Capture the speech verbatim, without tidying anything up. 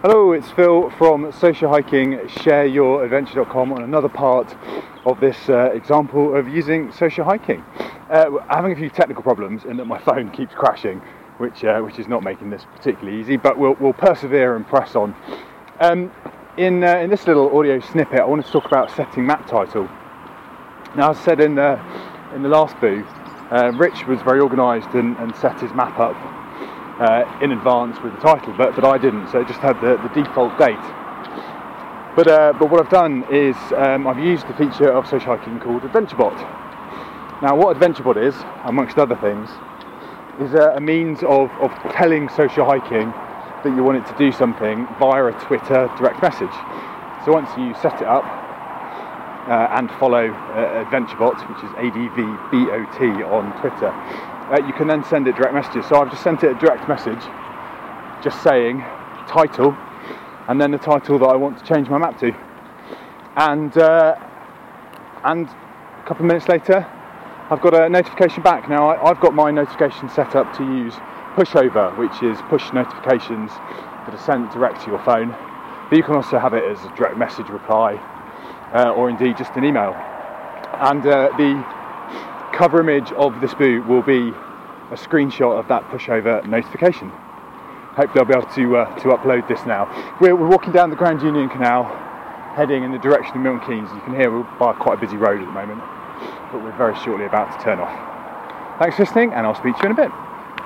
Hello, it's Phil from Social Hiking Share Your Adventure dot com on another part of this uh, example of using social hiking. Uh, we're having a few technical problems in that my phone keeps crashing, which uh, which is not making this particularly easy, but we'll, we'll persevere and press on. Um, in, uh, in this little audio snippet, I wanted to talk about setting map title. Now, as I said in the, in the last booth, uh, Rich was very organised and, and set his map up Uh, in advance with the title, but, but I didn't, so it just had the, the default date. But uh, but what I've done is um, I've used the feature of social hiking called AdventureBot. Now, what AdventureBot is, amongst other things, is a, a means of, of telling social hiking that you want it to do something via a Twitter direct message. So once you set it up uh, and follow uh, AdventureBot, which is A D V B O T on Twitter, Uh, you can then send it direct messages. So I've just sent it a direct message, just saying title, and then the title that I want to change my map to. And uh, and a couple of minutes later, I've got a notification back. Now I, I've got my notification set up to use pushover, which is push notifications that are sent direct to your phone. But you can also have it as a direct message reply, uh, or indeed just an email. And uh, the cover image of this boot will be a screenshot of that pushover notification. Hopefully I'll be able to uh, to upload this now. We're, we're walking down the Grand Union Canal, heading in the direction of Milton Keynes. You can hear we're by quite a busy road at the moment, but we're very shortly about to turn off. Thanks for listening, and I'll speak to you in a bit.